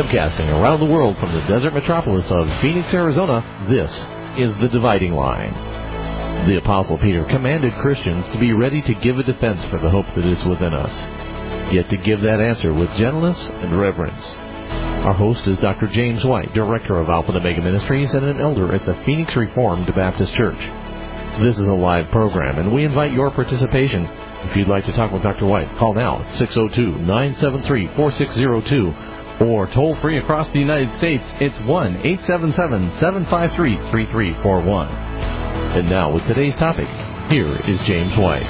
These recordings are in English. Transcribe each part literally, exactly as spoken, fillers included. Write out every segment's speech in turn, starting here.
Webcasting around the world from the desert metropolis of Phoenix, Arizona, this is The Dividing Line. The Apostle Peter commanded Christians to be ready to give a defense for the hope that is within us, yet to give that answer with gentleness and reverence. Our host is Doctor James White, Director of Alpha and Omega Ministries and an elder at the Phoenix Reformed Baptist Church. This is a live program, and we invite your participation. If you'd like to talk with Doctor White, call now at six oh two, nine seven three, four six oh two, or toll free across the United States, it's one eight seven seven, seven five three, three three four one. And now, with today's topic, here is James White.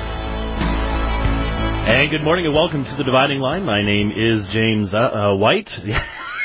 And good morning and welcome to The Dividing Line. My name is James uh, uh, White. Yeah,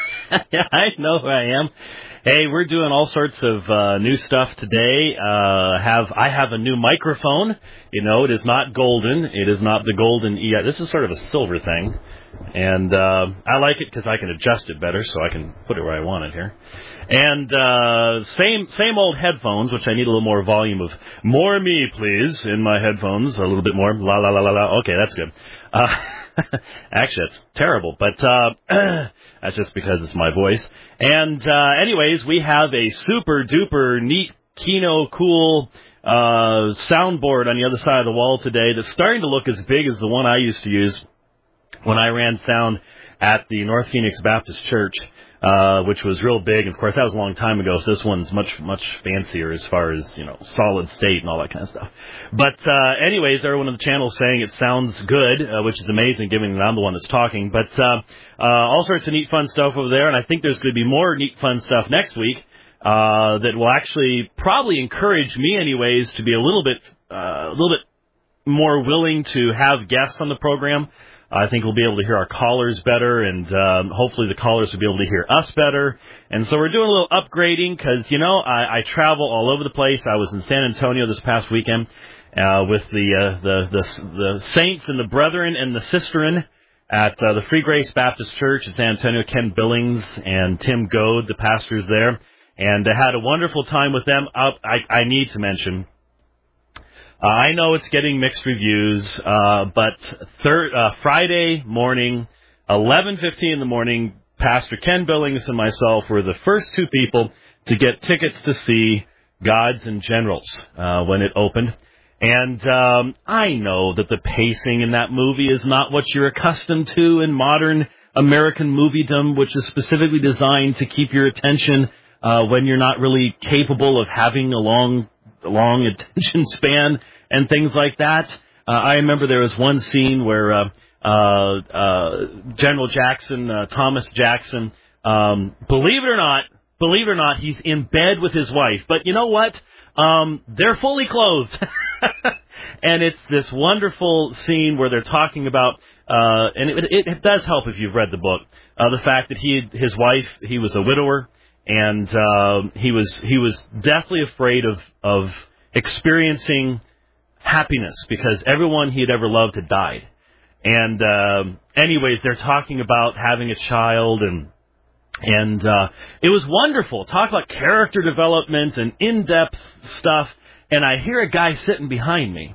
I know who I am. Hey, we're doing all sorts of uh, new stuff today. Uh, have I have a new microphone. You know, it is not golden. It is not the golden E I. This is sort of a silver thing. And uh, I like it because I can adjust it better, so I can put it where I want it here. And uh, same same old headphones, which I need a little more volume of. More me, please, in my headphones. A little bit more. La, la, la, la, la. Okay, that's good. Uh, actually, that's terrible, but uh, that's just because it's my voice. And uh, anyways, we have a super-duper neat, Kino cool uh, soundboard on the other side of the wall today that's starting to look as big as the one I used to use when I ran sound at the North Phoenix Baptist Church, uh, which was real big. Of course, that was a long time ago, so this one's much, much fancier as far as, you know, solid state and all that kind of stuff. But uh, anyways, everyone on the channel is saying it sounds good, uh, which is amazing, given that I'm the one that's talking. But uh, uh, all sorts of neat, fun stuff over there, and I think there's going to be more neat, fun stuff next week uh, that will actually probably encourage me, anyways, to be a little bit, uh, a little bit more willing to have guests on the program. I think we'll be able to hear our callers better, and um, hopefully the callers will be able to hear us better. And so we're doing a little upgrading because, you know, I, I travel all over the place. I was in San Antonio this past weekend uh, with the, uh, the the the saints and the brethren and the sisterin at uh, the Free Grace Baptist Church in San Antonio. Ken Billings and Tim Goad, the pastors there, and I had a wonderful time with them. I, I, I need to mention. Uh, I know it's getting mixed reviews, uh, but thir- uh, Friday morning, eleven fifteen in the morning, Pastor Ken Billings and myself were the first two people to get tickets to see Gods and Generals uh, when it opened. And um, I know that the pacing in that movie is not what you're accustomed to in modern American moviedom, which is specifically designed to keep your attention uh, when you're not really capable of having a long long attention span and things like that. Uh, I remember there was one scene where uh, uh, uh, General Jackson, uh, Thomas Jackson, um, believe it or not, believe it or not, he's in bed with his wife. But you know what? Um, they're fully clothed. And it's this wonderful scene where they're talking about, uh, and it, it, it does help if you've read the book, uh, the fact that he, his wife, he was a widower. And uh, he was he was deathly afraid of, of experiencing happiness because everyone he had ever loved had died. And uh, anyways, they're talking about having a child, and and uh, it was wonderful. Talk about character development and in-depth stuff. And I hear a guy sitting behind me.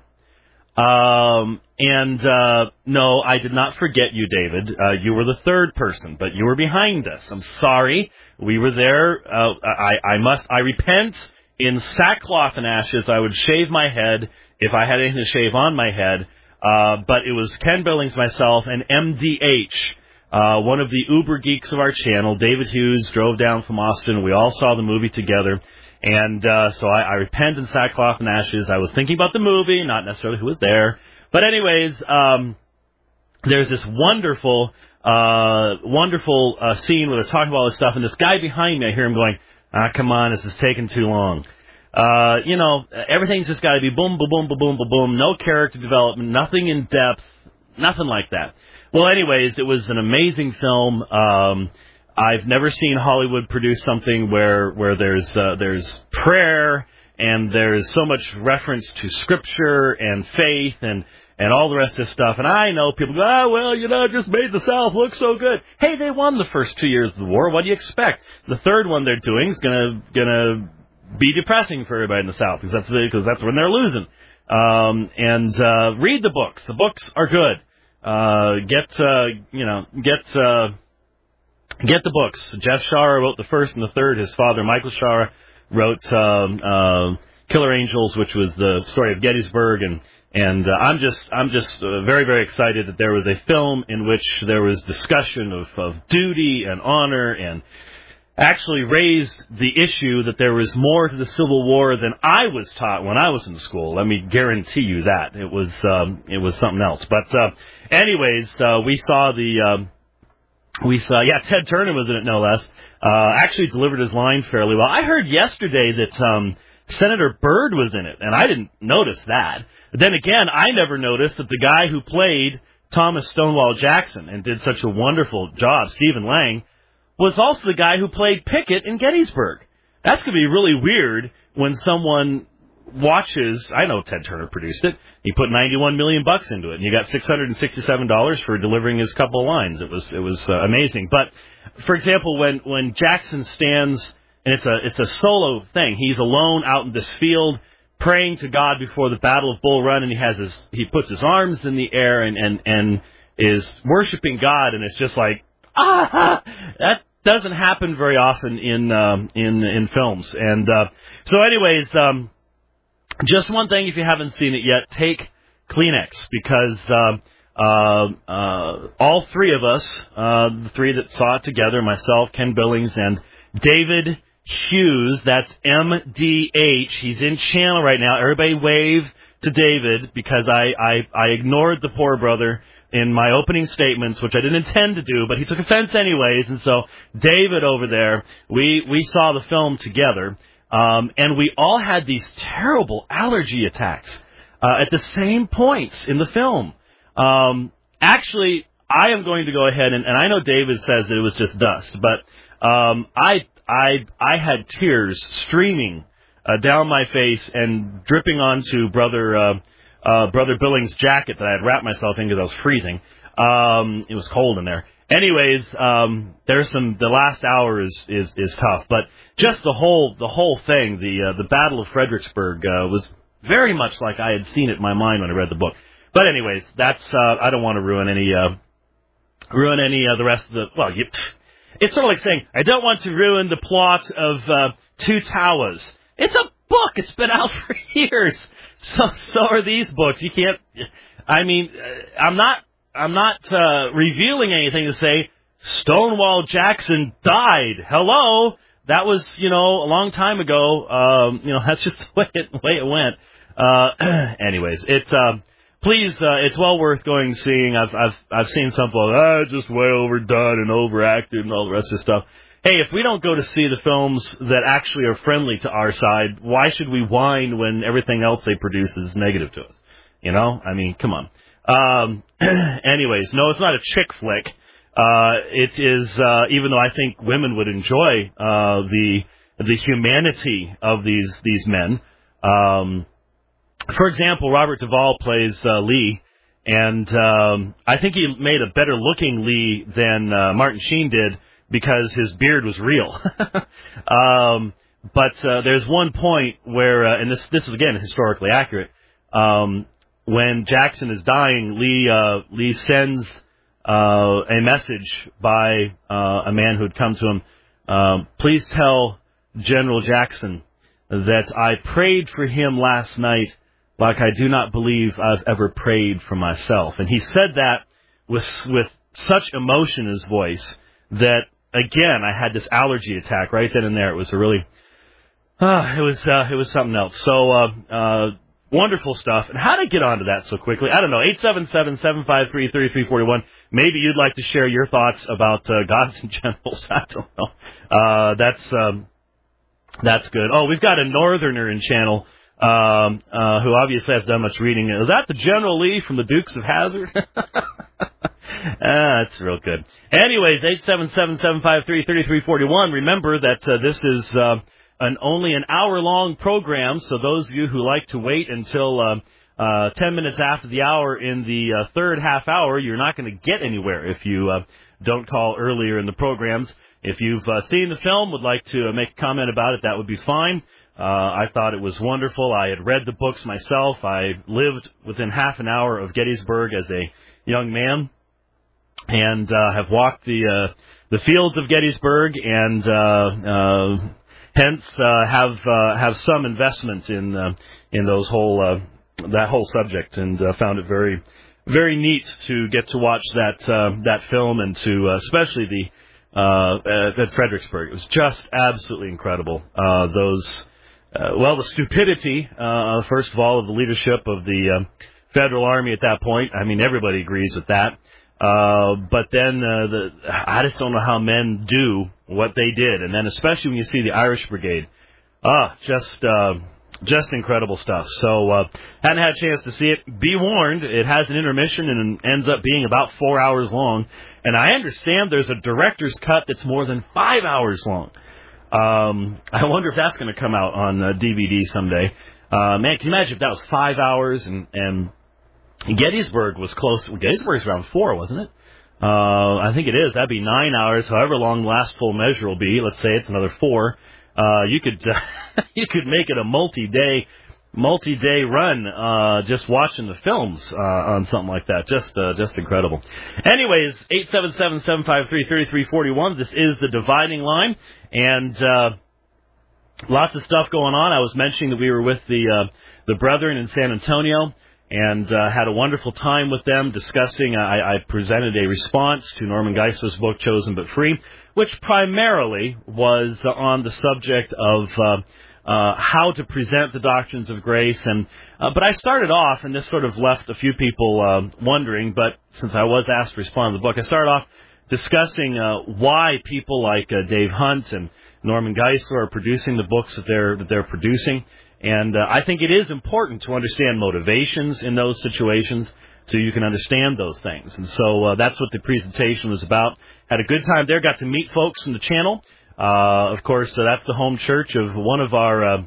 Um, and, uh, no, I did not forget you, David. Uh, you were the third person, but you were behind us. I'm sorry. We were there. Uh, I, I must, I repent in sackcloth and ashes. I would shave my head if I had anything to shave on my head. Uh, but it was Ken Billings, myself, and M D H, uh, one of the uber geeks of our channel. David Hughes drove down from Austin. We all saw the movie together. And uh, so I, I repent in sackcloth and ashes. I was thinking about the movie, not necessarily who was there. But anyways, um, there's this wonderful, uh, wonderful uh, scene where they're talking about all this stuff. And this guy behind me, I hear him going, ah, come on, this is taking too long. Uh, you know, everything's just got to be boom, boom, boom, boom, boom, boom, boom. No character development, nothing in depth, nothing like that. Well, anyways, it was an amazing film. Um I've never seen Hollywood produce something where where there's uh, there's prayer and there's so much reference to Scripture and faith and, and all the rest of this stuff. And I know people go, oh, well, you know, it just made the South look so good. Hey, they won the first two years of the war. What do you expect? The third one they're doing is gonna gonna be depressing for everybody in the South because that's because that's when they're losing. Um, and uh, read the books. The books are good. Uh, get uh, you know get. Uh, get the books. Jeff Shaara wrote the first and the third. His father, Michael Shaara, wrote um, uh, Killer Angels, which was the story of Gettysburg, and and uh, I'm just I'm just uh, very very excited that there was a film in which there was discussion of, of duty and honor, and actually raised the issue that there was more to the Civil War than I was taught when I was in school. Let me guarantee you that it was um, it was something else. But uh, anyways, uh, we saw the um, we saw yeah Ted Turner was in it no less. Uh, actually delivered his line fairly well. I heard yesterday that um, Senator Byrd was in it, and I didn't notice that. Then again, I never noticed that the guy who played Thomas Stonewall Jackson and did such a wonderful job, Stephen Lang, was also the guy who played Pickett in Gettysburg. That's going to be really weird when someone watches. I know Ted Turner produced it. He put ninety-one million bucks into it, and you got six hundred sixty-seven dollars for delivering his couple of lines. It was it was uh, amazing. But for example, when when Jackson stands, and it's a it's a solo thing. He's alone out in this field praying to God before the Battle of Bull Run, and he has his he puts his arms in the air and and and is worshiping God, and it's just like ah that doesn't happen very often in um, in in films. And uh, so, anyways. Um, Just one thing, if you haven't seen it yet, take Kleenex, because uh, uh, uh, all three of us, uh, the three that saw it together, myself, Ken Billings, and David Hughes, that's M D H, he's in channel right now. Everybody wave to David, because I, I, I ignored the poor brother in my opening statements, which I didn't intend to do, but he took offense anyways. And so David over there, we, we saw the film together. Um, and we all had these terrible allergy attacks uh, at the same points in the film. Um, actually, I am going to go ahead and, and I know David says that it was just dust, but um, I I I had tears streaming uh, down my face and dripping onto brother uh, uh, brother Billings' jacket that I had wrapped myself in because I was freezing. Um, it was cold in there. Anyways, um, there's some. The last hour is, is, is tough, but just the whole the whole thing, the uh, the Battle of Fredericksburg, uh, was very much like I had seen it in my mind when I read the book. But anyways, that's uh, I don't want to ruin any uh, ruin any uh, the rest of the. Well, you, it's sort of like saying I don't want to ruin the plot of uh, Two Towers. It's a book. It's been out for years. So so are these books. You can't. I mean, I'm not. I'm not uh, revealing anything to say Stonewall Jackson died. Hello, that was you know a long time ago. Um, you know that's just the way it, way it went. Uh, anyways, it's uh, please uh, it's well worth going seeing. I've I've I've seen some people ah just way overdone and overacted and all the rest of the stuff. Hey, if we don't go to see the films that actually are friendly to our side, why should we whine when everything else they produce is negative to us? You know, I mean, come on. Um, anyways, no, it's not a chick flick. Uh, it is, uh, even though I think women would enjoy, uh, the, the humanity of these, these men. Um, for example, Robert Duvall plays, uh, Lee, and, um, I think he made a better looking Lee than, uh, Martin Sheen did because his beard was real. um, but, uh, there's one point where, uh, and this, this is again historically accurate, um, when Jackson is dying, Lee uh, Lee sends uh, a message by uh, a man who had come to him. Uh, Please tell General Jackson that I prayed for him last night like I do not believe I've ever prayed for myself. And he said that with with such emotion in his voice that, again, I had this allergy attack right then and there. It was a really, uh, it was uh, it was something else. So. Uh, uh, Wonderful stuff. And how to get onto that so quickly? I don't know. eight seven seven, seven five three, three three four one. Maybe you'd like to share your thoughts about uh, gods and generals. I don't know. Uh, that's um, that's good. Oh, we've got a northerner in channel um, uh, who obviously has done much reading. Is that the General Lee from the Dukes of Hazzard? Ah, that's real good. Anyways, eight seven seven, seven five three, three three four one. Remember that uh, this is uh, an only an hour-long program, so those of you who like to wait until uh, uh, ten minutes after the hour in the uh, third half hour, you're not going to get anywhere if you uh, don't call earlier in the programs. If you've uh, seen the film, would like to uh, make a comment about it, that would be fine. Uh, I thought it was wonderful. I had read the books myself. I lived within half an hour of Gettysburg as a young man, and uh, have walked the uh, the fields of Gettysburg, and uh, uh, hence uh, have uh, have some investment in uh, in those whole uh, that whole subject, and uh, found it very very neat to get to watch that uh, that film, and to uh, especially the uh, at, at Fredericksburg. It was just absolutely incredible. Uh, those uh, well, the stupidity uh, first of all of the leadership of the uh, Federal Army at that point. I mean, everybody agrees with that. Uh, but then uh, the I just don't know how men do what they did, and then especially when you see the Irish Brigade, ah, just uh, just incredible stuff. So uh, hadn't had a chance to see it. Be warned, it has an intermission and ends up being about four hours long, and I understand there's a director's cut that's more than five hours long. Um, I wonder if that's going to come out on uh, D V D someday. Uh, man, can you imagine if that was five hours and and Gettysburg was close. Gettysburg's around four, wasn't it? Uh, I think it is. That'd be nine hours. However long the last full measure will be. Let's say it's another four. Uh, you could uh, you could make it a multi-day multi-day run uh, just watching the films uh, on something like that. Just uh, just incredible. Anyways, eight seven seven, seven five three, three three four one. This is the Dividing Line, and uh, lots of stuff going on. I was mentioning that we were with the uh, the Brethren in San Antonio, and uh, had a wonderful time with them discussing. I, I presented a response to Norman Geisler's book, Chosen But Free, which primarily was uh, on the subject of uh, uh, how to present the doctrines of grace. And uh, but I started off, and this sort of left a few people uh, wondering, but since I was asked to respond to the book, I started off discussing uh, why people like uh, Dave Hunt and Norman Geisler are producing the books that they're that they're producing. And uh, I think it is important to understand motivations in those situations so you can understand those things. And so uh, that's what the presentation was about. Had a good time there. Got to meet folks from the channel. Uh, of course, uh, that's the home church of one of our uh,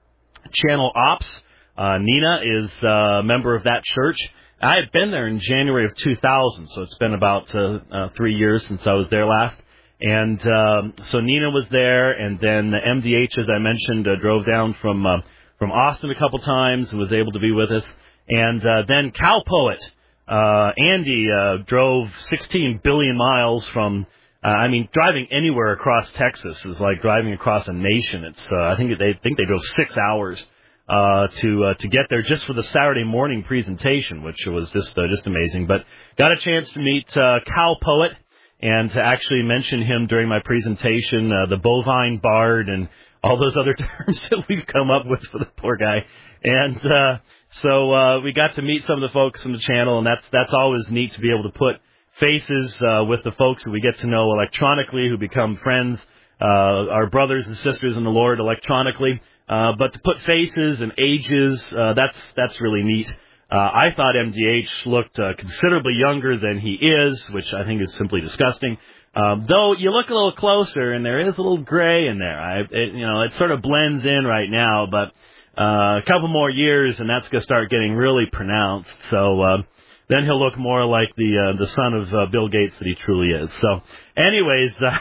channel ops. Uh, Nina is uh, a member of that church. I had been there in January of two thousand, so it's been about uh, uh, three years since I was there last. And um, so Nina was there, and then the M D H, as I mentioned, uh, drove down from uh, from Austin a couple times and was able to be with us. And uh, then Cow Poet, uh, Andy, uh, drove sixteen billion miles from, uh, I mean, driving anywhere across Texas is like driving across a nation. It's uh, I think they think they drove six hours uh, to uh, to get there just for the Saturday morning presentation, which was just uh, just amazing. But got a chance to meet uh, Cow Poet, and to actually mention him during my presentation, uh, the bovine bard and all those other terms that we've come up with for the poor guy. And uh, so uh, we got to meet some of the folks on the channel, and that's that's always neat to be able to put faces uh, with the folks that we get to know electronically, who become friends, uh, our brothers and sisters in the Lord electronically. Uh, but to put faces and ages, uh, that's that's really neat. Uh, I thought M D H looked uh, considerably younger than he is, which I think is simply disgusting. Um, though you look a little closer, and there is a little gray in there. I, it, you know, it sort of blends in right now, but uh, a couple more years, and that's going to start getting really pronounced. So uh, then he'll look more like the uh, the son of uh, Bill Gates that he truly is. So, anyways, uh,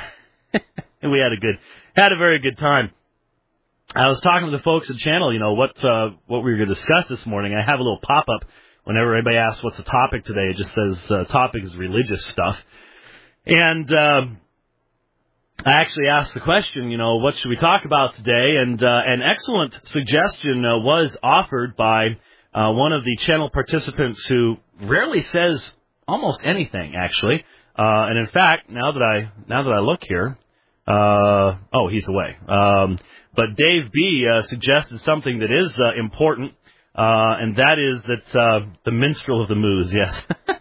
we had a good, had a very good time. I was talking to the folks at the channel, you know, what uh, what we were going to discuss this morning. I have a little pop-up whenever anybody asks what's the topic today. It just says uh, topic is religious stuff. And uh, I actually asked the question, you know, what should we talk about today? And uh, an excellent suggestion uh, was offered by uh, one of the channel participants who rarely says almost anything, actually. Uh, and in fact, now that I now that I look here, uh, oh, he's away. Um, but Dave B. Uh, suggested something that is uh, important, uh, and that is that uh, the minstrel of the moose, yes.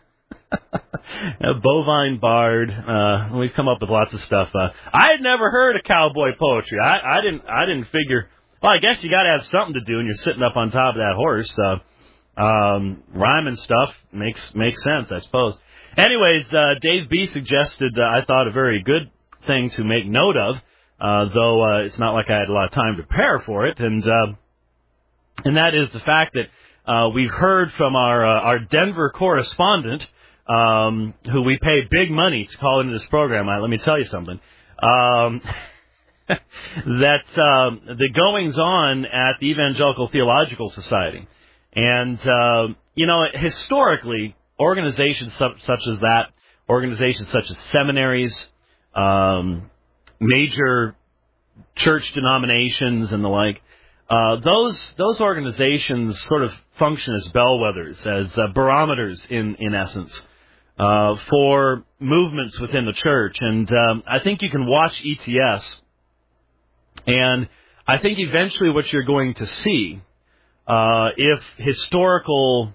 A bovine bard. Uh, we've come up with lots of stuff. Uh, I had never heard of cowboy poetry. I, I didn't. I didn't figure. Well, I guess you got to have something to do, and you're sitting up on top of that horse. Uh, um, rhyming stuff makes makes sense, I suppose. Anyways, uh, Dave B. suggested. Uh, I thought a very good thing to make note of, uh, though uh, it's not like I had a lot of time to prepare for it, and uh, and that is the fact that uh, we've heard from our uh, our Denver correspondent. Um, who we pay big money to call into this program. I, let me tell you something. Um, that um, the goings-on at the Evangelical Theological Society. And, uh, you know, historically, organizations such, such as that, organizations such as seminaries, um, major church denominations and the like, uh, those those organizations sort of function as bellwethers, as uh, barometers in, in essence, uh, for movements within the church. And um, I think you can watch E T S, and I think eventually what you're going to see, uh, if historical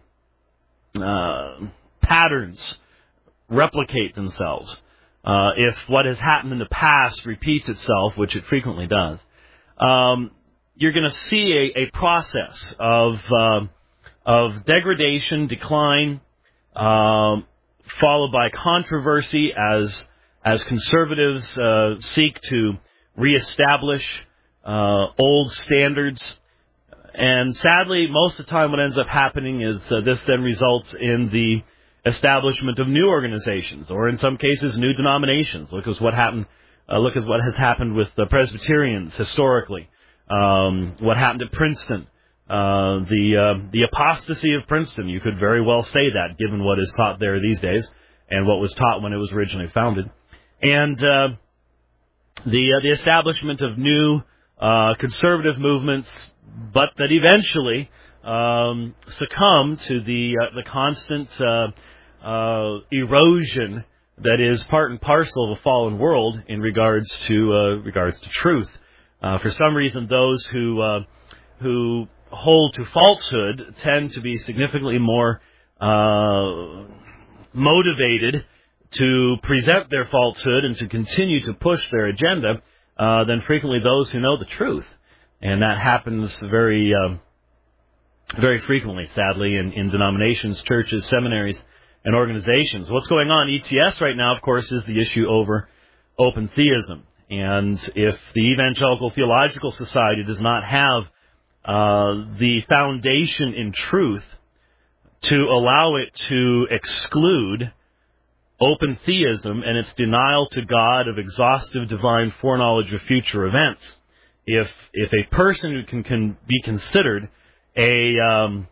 uh, patterns replicate themselves, uh, if what has happened in the past repeats itself, which it frequently does, um, you're going to see a, a process of uh, of degradation, decline, um, followed by controversy as as conservatives uh, seek to reestablish uh, old standards. And sadly, most of the time what ends up happening is uh, this then results in the establishment of new organizations, or in some cases, new denominations. Look at what happened. Uh, look at what has happened with the Presbyterians historically. Um, what happened at Princeton. Uh, the uh, the apostasy of Princeton. You could very well say that, given what is taught there these days and what was taught when it was originally founded. And uh, the uh, the establishment of new uh, conservative movements, but that eventually um, succumb to the uh, the constant uh, uh, erosion that is part and parcel of a fallen world in regards to uh, regards to truth. Uh, for some reason, those who uh, who hold to falsehood tend to be significantly more uh, motivated to present their falsehood and to continue to push their agenda uh, than frequently those who know the truth. And that happens very uh, very frequently, sadly, in, in denominations, churches, seminaries, and organizations. What's going on in E T S right now, of course, is the issue over open theism. And if the Evangelical Theological Society does not have uh, the foundation in truth to allow it to exclude open theism and its denial to God of exhaustive divine foreknowledge of future events, if if a person who can, can be considered a um,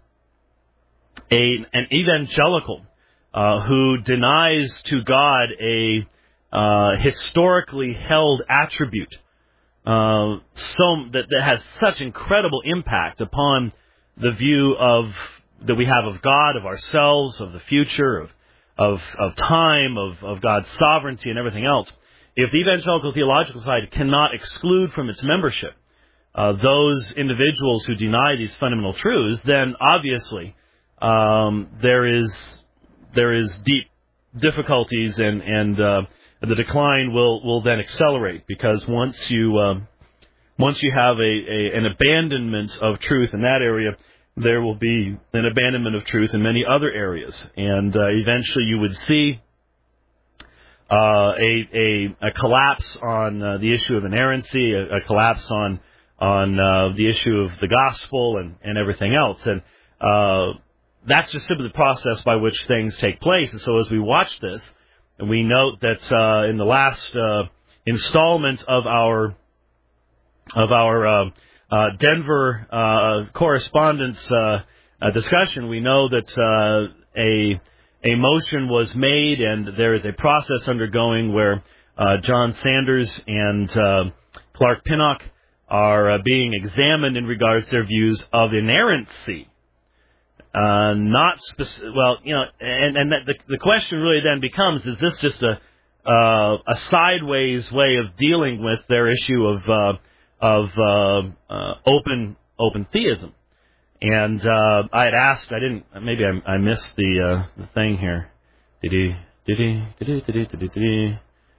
a an evangelical uh, who denies to God a uh, historically held attribute uh, so that, that has such incredible impact upon the view of that we have of God, of ourselves, of the future, of of of time, of, of God's sovereignty, and everything else. If the Evangelical Theological Society cannot exclude from its membership uh, those individuals who deny these fundamental truths, then obviously um, there is there is deep difficulties, and and uh, the decline will, will then accelerate, because once you uh, once you have a, a an abandonment of truth in that area, there will be an abandonment of truth in many other areas, and uh, eventually you would see uh, a, a a collapse on uh, the issue of inerrancy, a, a collapse on on uh, the issue of the gospel and, and everything else, and uh, that's just simply the process by which things take place. And so as we watch this, and we note that uh, in the last uh, installment of our of our uh, Uh, Denver uh, correspondence uh, uh, discussion, we know that uh, a a motion was made, and there is a process undergoing where uh, John Sanders and uh, Clark Pinnock are uh, being examined in regards to their views of inerrancy. Uh, not speci- well, you know, and and that the the question really then becomes: is this just a uh, a sideways way of dealing with their issue of uh, of uh, uh, open open theism? And uh, I had asked, I didn't, maybe I, I missed the uh, the thing here. Did he? Did he? Did he? Did he? Did he? Did he?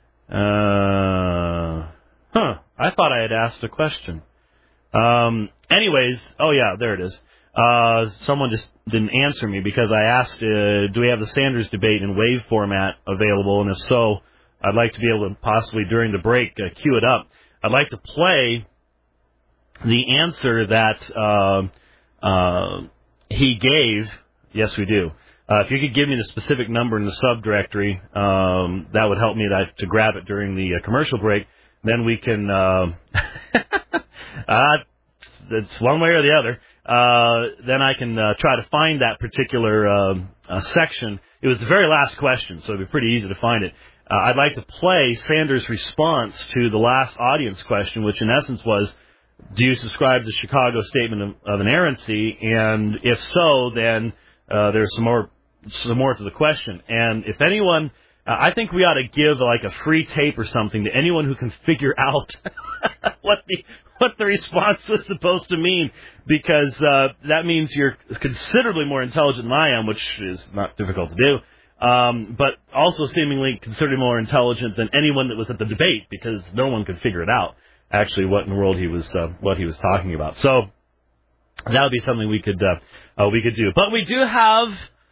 Uh, huh. I thought I had asked a question. Um. Anyways, oh yeah, there it is. Uh, someone just didn't answer me because I asked, uh, do we have the Sanders debate in wave format available? And if so, I'd like to be able to possibly during the break uh, cue it up. I'd like to play the answer that uh, uh, he gave. Yes, we do. Uh, if you could give me the specific number in the subdirectory, um, that would help me to, to grab it during the uh, commercial break. Then we can. Uh, uh, it's one way or the other. Uh, then I can uh, try to find that particular uh, uh, section. It was the very last question, so it'd be pretty easy to find it. uh, I'd like to play Sanders' response to the last audience question, which in essence was, do you subscribe to the Chicago Statement of, of Inerrancy? And if so, then uh, there's some more some more to the question. And if anyone, uh, I think we ought to give like a free tape or something to anyone who can figure out what the what the response was supposed to mean, because uh, that means you're considerably more intelligent than I am, which is not difficult to do, um, but also seemingly considerably more intelligent than anyone that was at the debate, because no one could figure it out. Actually, what in the world he was uh, what he was talking about. So that would be something we could uh, uh, we could do. But we do have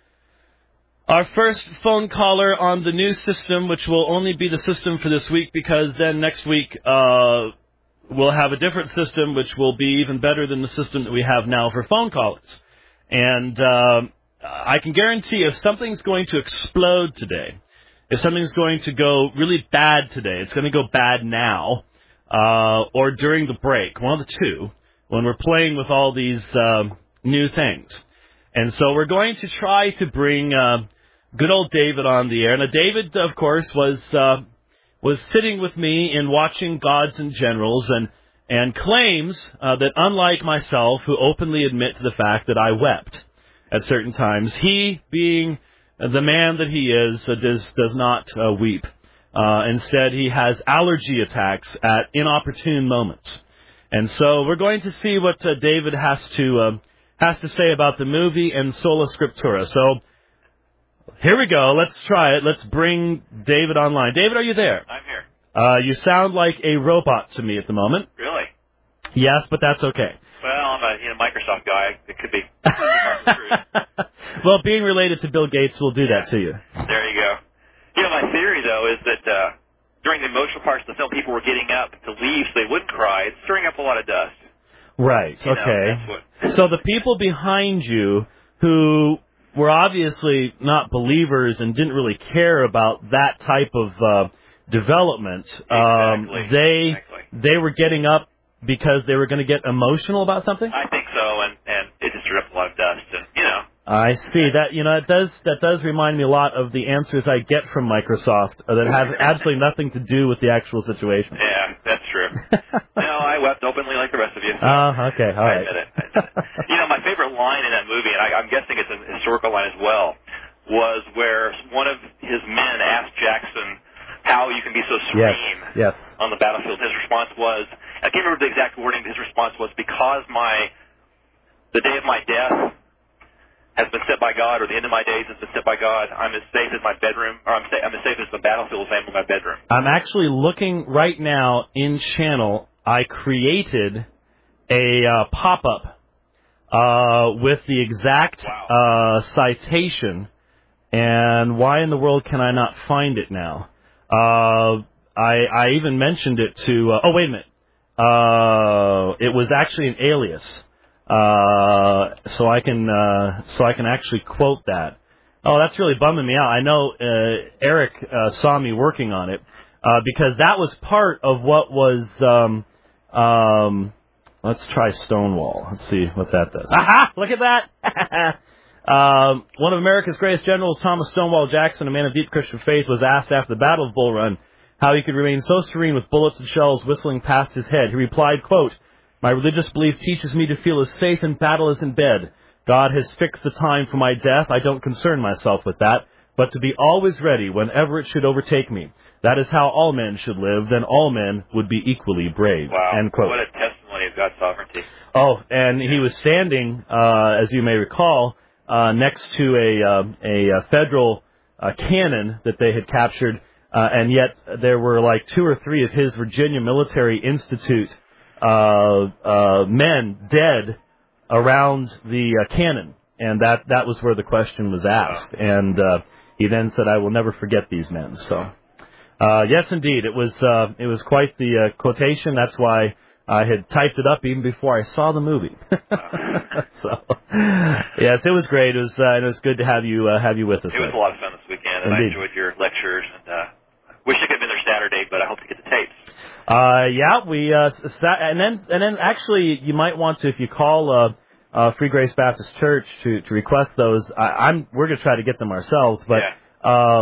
our first phone caller on the new system, which will only be the system for this week, because then next week uh, we'll have a different system, which will be even better than the system that we have now for phone callers. And uh, I can guarantee if something's going to explode today, if something's going to go really bad today, it's going to go bad now. Uh, or during the break, one of the two, when we're playing with all these um, new things. And so we're going to try to bring uh, good old David on the air. Now, David, of course, was uh, was sitting with me in Watching Gods and Generals, and and claims uh, that, unlike myself, who openly admit to the fact that I wept at certain times, he, being the man that he is, uh, does does not uh, weep. Uh, instead, he has allergy attacks at inopportune moments. And so we're going to see what uh, David has to uh, has to say about the movie and Sola Scriptura. So here we go. Let's try it. Let's bring David online. David, are you there? I'm here. Uh, you sound like a robot to me at the moment. Really? Yes, but that's okay. Well, I'm a you know, Microsoft guy. It could be. Well, being related to Bill Gates will do yeah. that to you. There you go. You know, my theory, though, is that uh, during the emotional parts of the film, people were getting up to leave so they wouldn't cry. It's stirring up a lot of dust. Right, you okay. Know, what... So the people behind you who were obviously not believers and didn't really care about that type of uh, development, um, exactly. they exactly. they were getting up because they were going to get emotional about something? I think so, and, and it just stirred up a lot of dust, and, you know. I see that. You know, it does. That does remind me a lot of the answers I get from Microsoft uh, that have absolutely nothing to do with the actual situation. Yeah, that's true. No, I wept openly like the rest of you. Oh, uh, okay, all right. I admit it. I admit it. You know, my favorite line in that movie, and I, I'm guessing it's a historical line as well, was where one of his men asked Jackson how you can be so serene yes, yes. on the battlefield. His response was, I can't remember the exact wording. His response was, because my the day of my death has been set by God, or the end of my days has been set by God, I'm as safe as my bedroom, or I'm, sa- I'm as safe as the battlefield as I am in my bedroom. I'm actually looking right now in Channel. I created a uh, pop-up uh, with the exact wow. uh, citation, and why in the world can I not find it now? Uh, I, I even mentioned it to, uh, oh, wait a minute. Uh, it was actually an alias. Uh, so I can, uh, so I can actually quote that. Oh, that's really bumming me out. I know, uh, Eric, uh, saw me working on it, uh, because that was part of what was, um, um, let's try Stonewall. Let's see what that does. Aha! Look at that! um, one of America's greatest generals, Thomas Stonewall Jackson, a man of deep Christian faith, was asked after the Battle of Bull Run how he could remain so serene with bullets and shells whistling past his head. He replied, quote, "My religious belief teaches me to feel as safe in battle as in bed. God has fixed the time for my death. I don't concern myself with that, but to be always ready whenever it should overtake me. That is how all men should live. Then all men would be equally brave." Wow. End quote. What a testimony of God's sovereignty. Oh, and he was standing, uh, as you may recall, uh, next to a, uh, a, a federal uh, cannon that they had captured, uh, and yet there were like two or three of his Virginia Military Institute Uh, uh, men dead around the uh, cannon, and that, that was where the question was asked. And uh, he then said, "I will never forget these men." So, uh, yes, indeed, it was uh, it was quite the uh, quotation. That's why I had typed it up even before I saw the movie. So, yes, it was great. It was uh, it was good to have you uh, have you with us. It was a lot of fun this weekend, and Indeed. I enjoyed your lectures. And uh, wish I could have been there Saturday, but I hope to get the tapes. Uh, yeah, we, uh, sat, and then, and then actually you might want to, if you call, uh, uh, Free Grace Baptist Church to, to request those, I, I'm, we're gonna try to get them ourselves, but, yeah. um,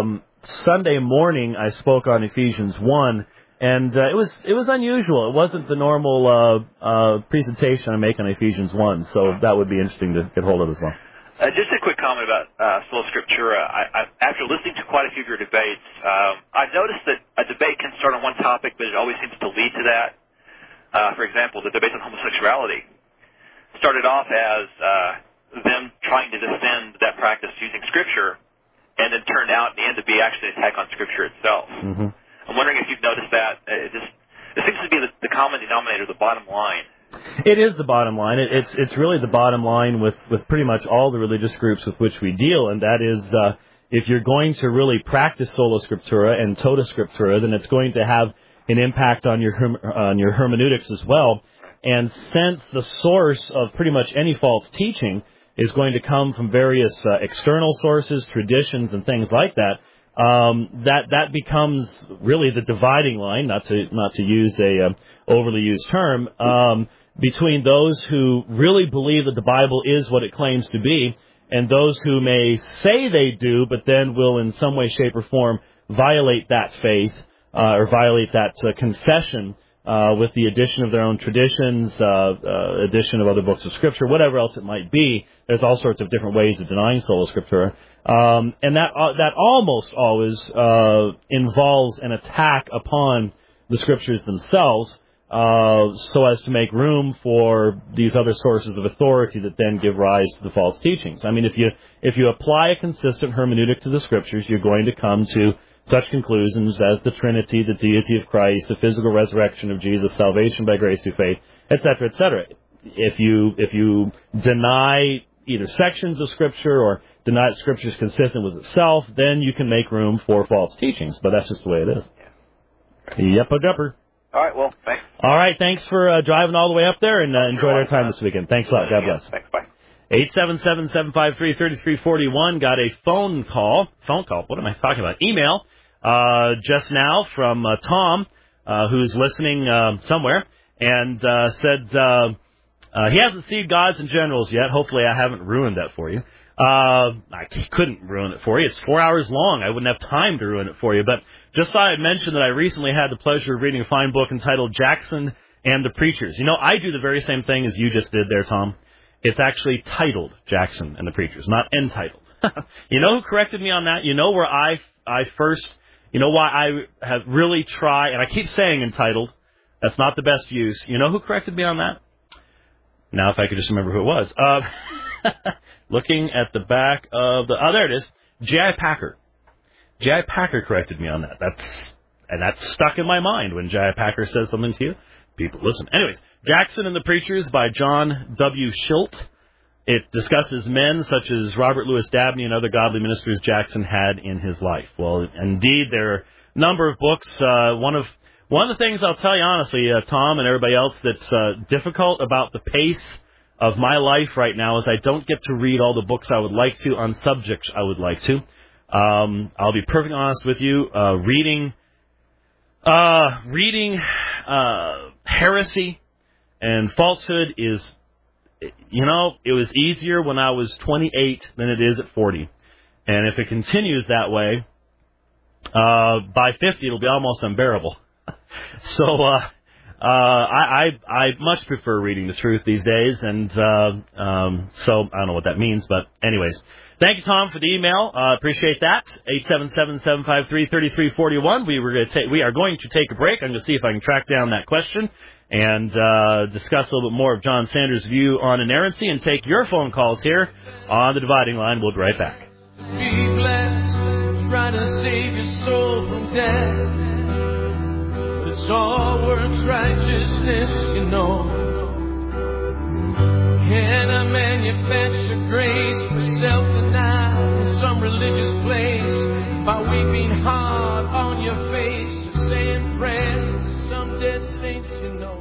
Sunday morning I spoke on Ephesians one, and uh, it was it was unusual. It wasn't the normal uh, uh, presentation I make on Ephesians one, so that would be interesting to get hold of as well. Uh, just a quick comment about uh, Sola Scriptura. I, I, after listening to quite a few of your debates, um, I've noticed that a debate can start on one topic, but it always seems to lead to that. Uh, for example, the debate on homosexuality started off as uh, them trying to defend that practice using Scripture, and then turned out in the end to be actually an attack on Scripture itself. Mm-hmm. I'm wondering if you've noticed that. It, just, it seems to be the, the common denominator, the bottom line. It is the bottom line. It, it's it's really the bottom line with, with pretty much all the religious groups with which we deal, and that is uh, if you're going to really practice Sola Scriptura and Tota Scriptura, then it's going to have an impact on your herm- on your hermeneutics as well. And since the source of pretty much any false teaching is going to come from various uh, external sources, traditions, and things like that, um, that that becomes really the dividing line, not to not to use a uh, overly used term, um, between those who really believe that the Bible is what it claims to be, and those who may say they do, but then will in some way, shape, or form violate that faith uh, or violate that uh, confession uh, with the addition of their own traditions, uh, uh, addition of other books of Scripture, whatever else it might be. There's all sorts of different ways of denying Sola Scriptura. Um, and that uh, that almost always uh, involves an attack upon the Scriptures themselves, uh, so as to make room for these other sources of authority that then give rise to the false teachings. I mean, if you if you apply a consistent hermeneutic to the Scriptures, you're going to come to such conclusions as the Trinity, the deity of Christ, the physical resurrection of Jesus, salvation by grace through faith, et cetera, et cetera. If you if you deny either sections of Scripture or deny that Scripture is consistent with itself, then you can make room for false teachings. But that's just the way it is. Yeah. Yep-a-dupper. All right, well, thanks. All right, thanks for uh, driving all the way up there, and uh, enjoyed our time this weekend. Thanks a lot. God bless. Thanks, bye. eight seven seven, seven five three, three three four one. Got a phone call. Phone call. What am I talking about? Email uh, just now from uh, Tom, uh, who's listening uh, somewhere, and uh, said uh, uh, he hasn't seen Gods and Generals yet. Hopefully I haven't ruined that for you. Uh, I couldn't ruin it for you. It's four hours long. I wouldn't have time to ruin it for you. But just thought I'd mention that I recently had the pleasure of reading a fine book entitled Jackson and the Preachers. You know, I do the very same thing as you just did there, Tom. It's actually titled Jackson and the Preachers, not entitled. You know who corrected me on that? You know where I, I first, you know why I have really tried, and I keep saying entitled. That's not the best use. You know who corrected me on that? Now, if I could just remember who it was. Uh, looking at the back of the... Oh, there it is. J I. Packer. J I. Packer corrected me on that. That's And that's stuck in my mind when J I. Packer says something to you. People listen. Anyways, Jackson and the Preachers by John W. Schilt. It discusses men such as Robert Louis Dabney and other godly ministers Jackson had in his life. Well, indeed, there are a number of books. Uh, one of one of the things I'll tell you honestly, uh, Tom and everybody else, that's uh, difficult about the pace of my life right now is I don't get to read all the books I would like to on subjects I would like to. Um, I'll be perfectly honest with you. Uh, reading, uh, reading uh, heresy and falsehood is, you know, it was easier when I was twenty-eight than it is at forty. And if it continues that way, uh, by fifty it'll be almost unbearable. So uh, uh, I, I I much prefer reading the truth these days, and uh, um, so I don't know what that means, but anyways. Thank you, Tom, for the email. Uh, appreciate that. eight seven seven, seven five three, three three four one. We were going to ta- we are going to take a break. I'm going to see if I can track down that question and uh, discuss a little bit more of John Sanders' view on inerrancy and take your phone calls here on the Dividing Line. We'll be right back. Be blessed, try to save your soul from death. But it's all works righteousness, you know. Can I manufacture grace for self-denial in some religious place by weeping hard on your face or saying prayers to some dead saints you know?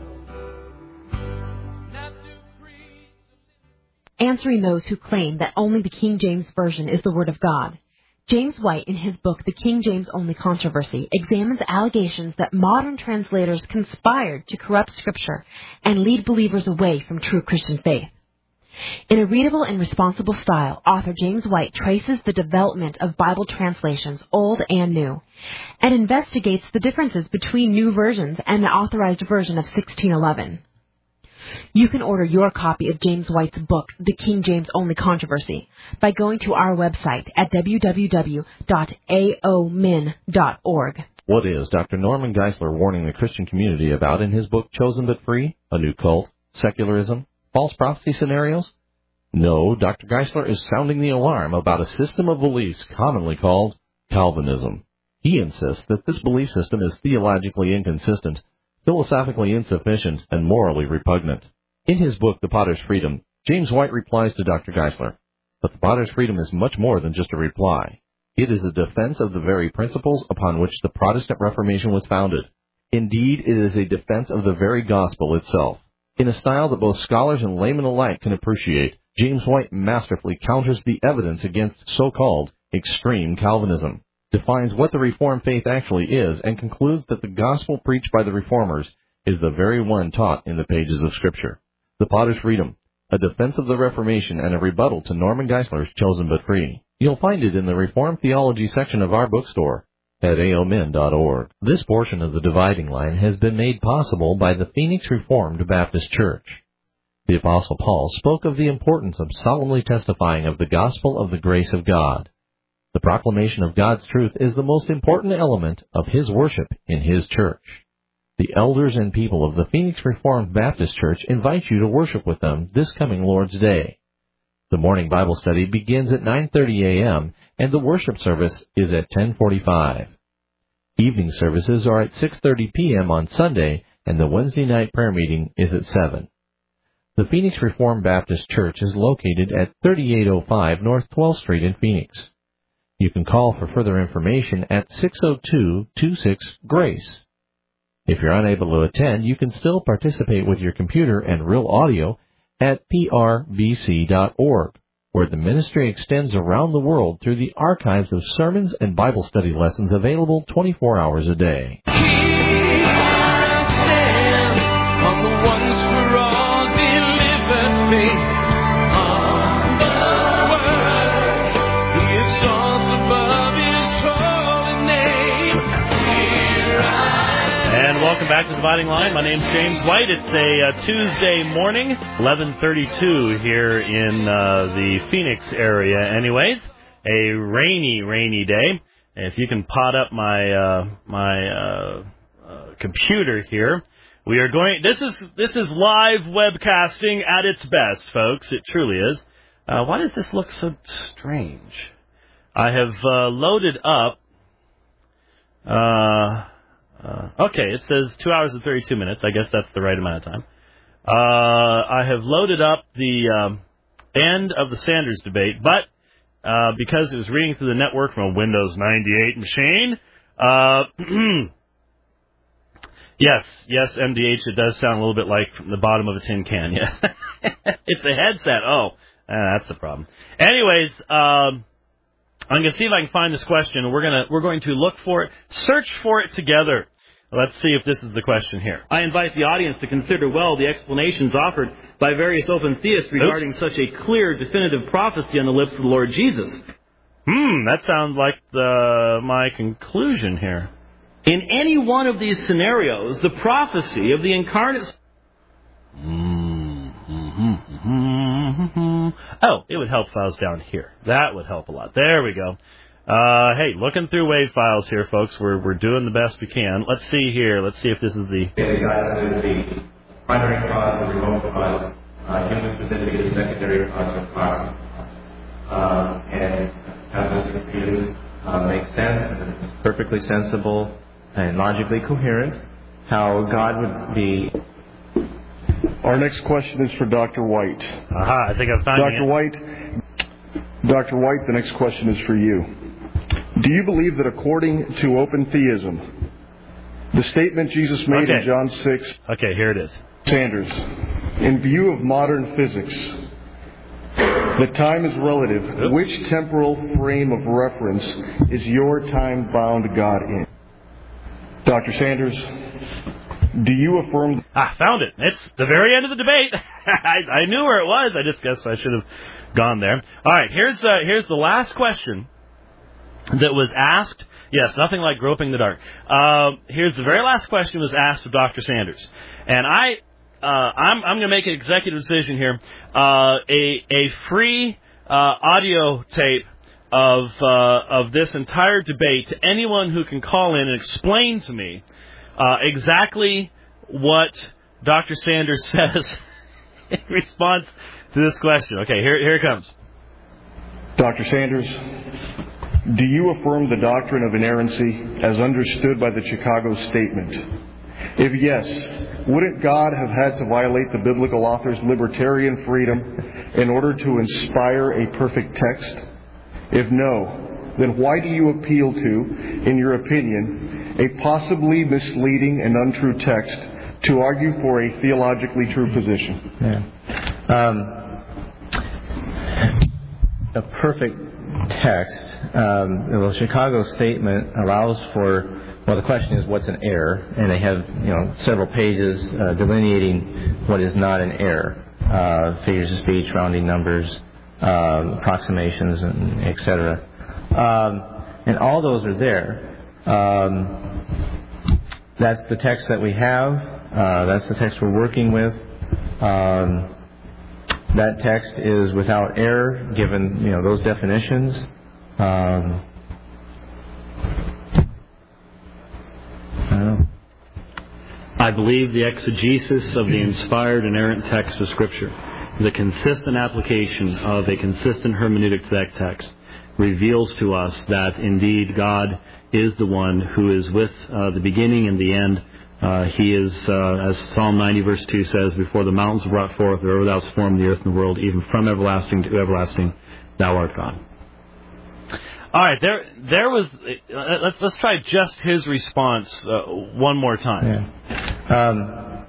Answering those who claim that only the King James Version is the Word of God. James White, in his book, The King James Only Controversy, examines allegations that modern translators conspired to corrupt Scripture and lead believers away from true Christian faith. In a readable and responsible style, author James White traces the development of Bible translations, Old and New, and investigates the differences between new versions and the authorized version of sixteen eleven. You can order your copy of James White's book, The King James Only Controversy, by going to our website at w w w dot a o min dot org. What is Doctor Norman Geisler warning the Christian community about in his book Chosen But Free? A New Cult, Secularism, False Prophecy Scenarios? No, Doctor Geisler is sounding the alarm about a system of beliefs commonly called Calvinism. He insists that this belief system is theologically inconsistent, philosophically insufficient, and morally repugnant. In his book, The Potter's Freedom, James White replies to Doctor Geisler, but the Potter's Freedom is much more than just a reply. It is a defense of the very principles upon which the Protestant Reformation was founded. Indeed, it is a defense of the very gospel itself. In a style that both scholars and laymen alike can appreciate, James White masterfully counters the evidence against so-called extreme Calvinism, defines what the Reformed faith actually is, and concludes that the gospel preached by the Reformers is the very one taught in the pages of Scripture. The Potter's Freedom, a defense of the Reformation and a rebuttal to Norman Geisler's Chosen But Free. You'll find it in the Reformed Theology section of our bookstore at a o min dot org. This portion of the Dividing Line has been made possible by the Phoenix Reformed Baptist Church. The Apostle Paul spoke of the importance of solemnly testifying of the gospel of the grace of God. The proclamation of God's truth is the most important element of his worship in his church. The elders and people of the Phoenix Reformed Baptist Church invite you to worship with them this coming Lord's Day. The morning Bible study begins at nine thirty a.m. and the worship service is at ten forty-five. Evening services are at six thirty p.m. on Sunday, and the Wednesday night prayer meeting is at seven. The Phoenix Reformed Baptist Church is located at thirty-eight oh five North twelfth Street in Phoenix. You can call for further information at six oh two, two six, GRACE. If you're unable to attend, you can still participate with your computer and real audio at p r b c dot org, where the ministry extends around the world through the archives of sermons and Bible study lessons available twenty-four hours a day. Welcome back to the Dividing Line. My name's James White. It's a uh, Tuesday morning, eleven thirty-two here in uh, the Phoenix area anyways. A rainy, rainy day. If you can pot up my uh, my uh, uh, computer here, we are going... This is this is live webcasting at its best, folks. It truly is. Uh, why does this look so strange? I have uh, loaded up... Uh... Uh, okay, it says two hours and thirty-two minutes. I guess that's the right amount of time. Uh, I have loaded up the um, end of the Sanders debate, but uh, because it was reading through the network from a Windows ninety-eight machine, uh, yes, yes, M D H, it does sound a little bit like from the bottom of a tin can, yes. It's a headset. Oh, uh, that's the problem. Anyways, um... I'm going to see if I can find this question. We're going to we're going to look for it, search for it together. Let's see if this is the question here. I invite the audience to consider well the explanations offered by various open theists regarding Oops. such a clear, definitive prophecy on the lips of the Lord Jesus. Hmm, that sounds like the, my conclusion here. In any one of these scenarios, the prophecy of the incarnate... Oh, it would help if I was down here. That would help a lot. There we go. Uh, hey, looking through WAV files here, folks. We're we're doing the best we can. Let's see here. Let's see if this is the... The guys is the primary cause, the remote cause, uh, human specific is secondary cause of cause. Uh, and how this view uh, makes sense, and it's perfectly sensible and logically coherent, how God would be... Our next question is for Doctor White. Aha, I think I found Doctor it. White, Doctor White, the next question is for you. Do you believe that according to open theism, the statement Jesus made okay. in John six... Okay, here it is. Sanders, in view of modern physics, that time is relative, Oops. which temporal frame of reference is your time-bound God in? Doctor Sanders, do you affirm... Ah, found it. It's the very end of the debate. I, I knew where it was. I just guess I should have gone there. All right, here's uh, here's the last question that was asked. Yes, nothing like groping the dark. Uh, here's the very last question was asked of Doctor Sanders, and I uh, I'm I'm going to make an executive decision here. Uh, a a free uh, audio tape of uh, of this entire debate to anyone who can call in and explain to me uh, exactly what Doctor Sanders says in response to this question. Okay, here here it comes. Doctor Sanders, do you affirm the doctrine of inerrancy as understood by the Chicago Statement? If yes, wouldn't God have had to violate the biblical author's libertarian freedom in order to inspire a perfect text? If no, then why do you appeal to, in your opinion, a possibly misleading and untrue text to argue for a theologically true position? Yeah. Um, a perfect text, um, the Chicago Statement allows for, well, the question is what's an error, and they have, you know, several pages uh, delineating what is not an error, uh, figures of speech, rounding numbers, uh, approximations, and et cetera. Um, and all those are there. Um, that's the text that we have. Uh, that's the text we're working with. Um, that text is without error, given, you know, those definitions. Um, I don't know. I believe the exegesis of the inspired inerrant text of Scripture, the consistent application of a consistent hermeneutic to that text, reveals to us that indeed God is the one who is with uh, the beginning and the end. Uh, he is, uh, as Psalm ninety verse two says, before the mountains were brought forth, or thou hast formed the earth and the world, even from everlasting to everlasting, thou art God. All right, there, there was. Uh, let's let's try just his response uh, one more time. Yeah. Um,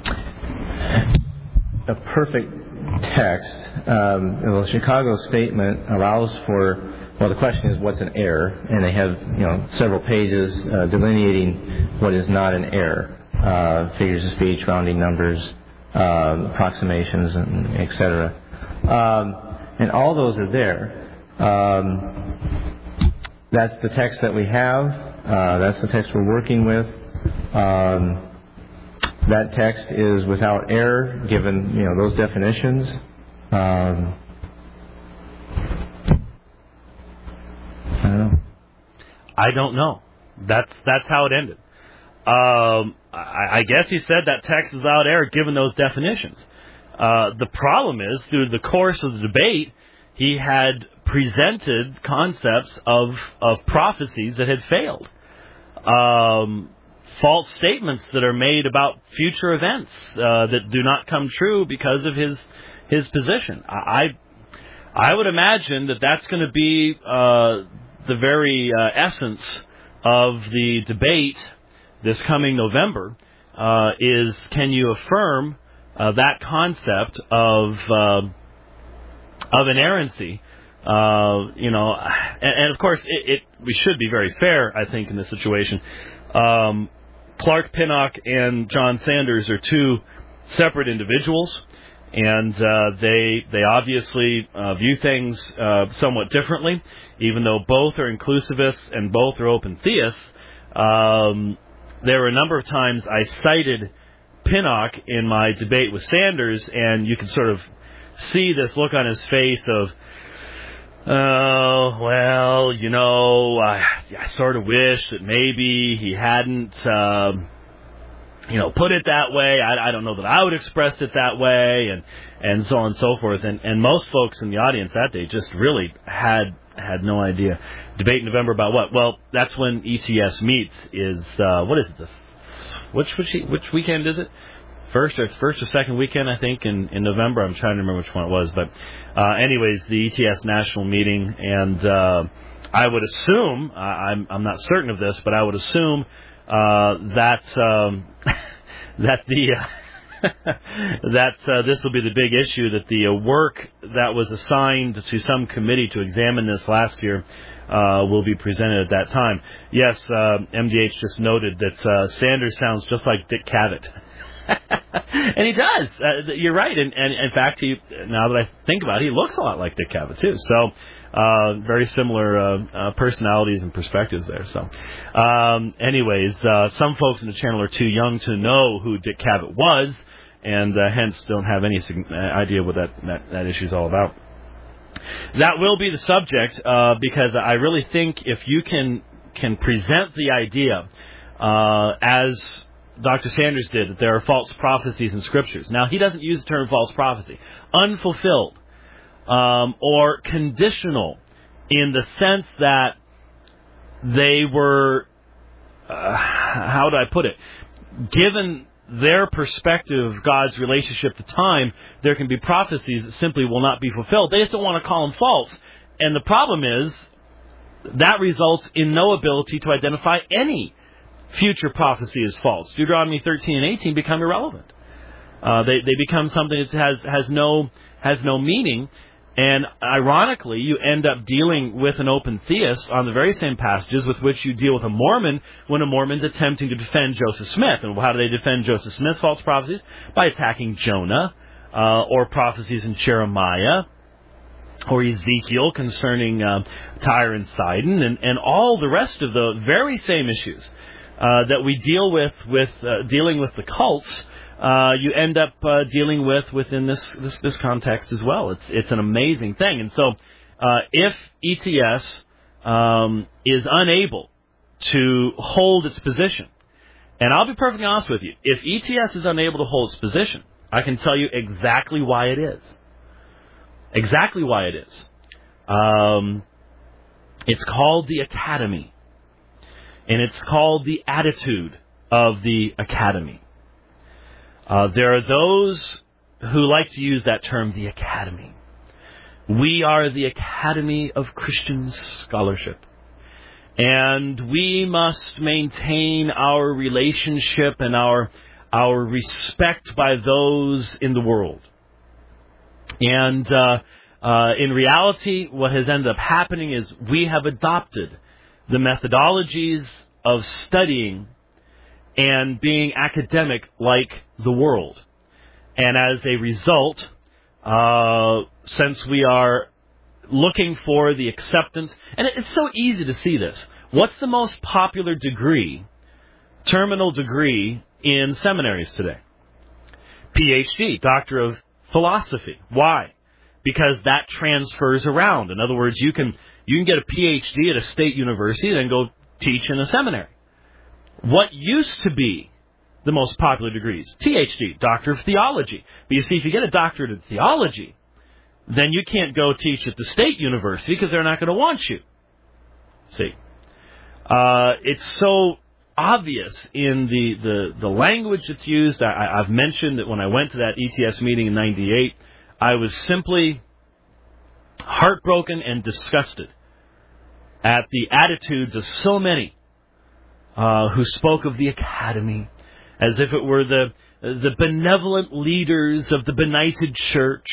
a perfect text. Um, the Chicago Statement allows for. Well, the question is what's an error, and they have, you know, several pages uh, delineating what is not an error, uh, figures of speech, rounding numbers, uh, approximations, and et cetera. Um, and all those are there. Um, that's the text that we have. Uh, that's the text we're working with. Um, that text is without error, given, you know, those definitions. Um, I don't know. I don't know. That's that's how it ended. Um, I, I guess he said that text is without error given those definitions. Uh, the problem is, through the course of the debate, he had presented concepts of of prophecies that had failed, um, false statements that are made about future events uh, that do not come true because of his his position. I I would imagine that that's going to be uh, the very uh, essence of the debate this coming November, uh, is can you affirm uh, that concept of uh, of inerrancy? Uh, you know, and, and of course, it, it we should be very fair, I think, in this situation. Um, Clark Pinnock and John Sanders are two separate individuals. And uh, they they obviously uh, view things uh, somewhat differently, even though both are inclusivists and both are open theists. Um, there were a number of times I cited Pinnock in my debate with Sanders, and you can sort of see this look on his face of, oh, well, you know, I, I sort of wish that maybe he hadn't... Uh, you know, put it that way. I, I don't know that I would express it that way, and, and so on and so forth. And, and most folks in the audience that day just really had had no idea. Debate in November about what? Well, that's when E T S meets. Is uh, what is it? The, which which which weekend is it? First or first or second weekend, I think, in, in November. I'm trying to remember which one it was. But uh, anyways, the E T S national meeting, and uh, I would assume, uh, I'm I'm not certain of this, but I would assume. Uh, that um, that the uh, that uh, this will be the big issue, that the uh, work that was assigned to some committee to examine this last year uh, will be presented at that time. Yes, uh, M D H just noted that uh, Sanders sounds just like Dick Cavett. And he does. Uh, you're right. And, and in fact, he now that I think about it, he looks a lot like Dick Cavett, too. So uh, very similar uh, uh, personalities and perspectives there. So um, anyways, uh, some folks in the channel are too young to know who Dick Cavett was, and uh, hence don't have any idea what that, that, that issue is all about. That will be the subject, uh, because I really think if you can can present the idea uh, as Doctor Sanders did, that there are false prophecies in Scriptures. Now, he doesn't use the term false prophecy. Unfulfilled um, or conditional in the sense that they were, uh, how do I put it, given their perspective of God's relationship to time, there can be prophecies that simply will not be fulfilled. They just don't want to call them false. And the problem is that results in no ability to identify any future prophecy as false. Deuteronomy thirteen and eighteen become irrelevant. Uh, they they become something that has has no has no meaning. And ironically, you end up dealing with an open theist on the very same passages with which you deal with a Mormon when a Mormon's attempting to defend Joseph Smith. And how do they defend Joseph Smith's false prophecies? By attacking Jonah, uh, or prophecies in Jeremiah, or Ezekiel concerning uh, Tyre and Sidon, and, and all the rest of the very same issues uh, that we deal with with uh, dealing with the cults. Uh, you end up uh, dealing with within this, this this context as well. It's it's an amazing thing. And so uh, if E T S um, is unable to hold its position, and I'll be perfectly honest with you, if E T S is unable to hold its position, I can tell you exactly why it is. Exactly why it is. Um, it's called the Academy. And it's called the attitude of the Academy. Uh, there are those who like to use that term, the Academy. We are the Academy of Christian Scholarship. And we must maintain our relationship and our our respect by those in the world. And uh, uh, in reality, what has ended up happening is we have adopted the methodologies of studying and being academic like the world. And as a result, uh, since we are looking for the acceptance, and it's so easy to see this. What's the most popular degree, terminal degree, in seminaries today? P H D, Doctor of Philosophy. Why? Because that transfers around. In other words, you can you can get a P H D at a state university and then go teach in a seminary. What used to be the most popular degrees? T H D, Doctor of Theology. But you see, if you get a doctorate in theology, then you can't go teach at the state university because they're not going to want you. See? Uh, it's so obvious in the, the, the language that's used. I, I've mentioned that when I went to that E T S meeting in ninety-eight, I was simply heartbroken and disgusted at the attitudes of so many Uh, who spoke of the Academy as if it were the the benevolent leaders of the benighted church.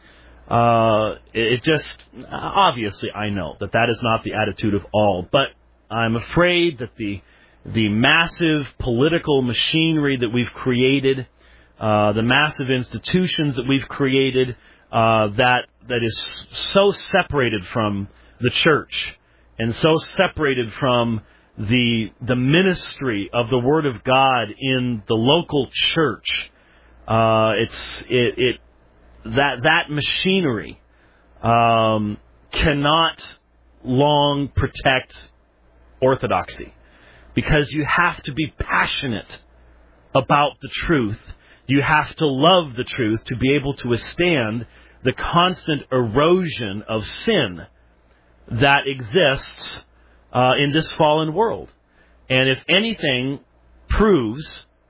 Uh, it just, obviously I know that that is not the attitude of all, but I'm afraid that the the massive political machinery that we've created, uh, the massive institutions that we've created, uh, that that is so separated from the church and so separated from the the ministry of the Word of God in the local church, uh, it's it, it that that machinery um, cannot long protect orthodoxy, because you have to be passionate about the truth. You have to love the truth to be able to withstand the constant erosion of sin that exists Uh, in this fallen world. And if anything proves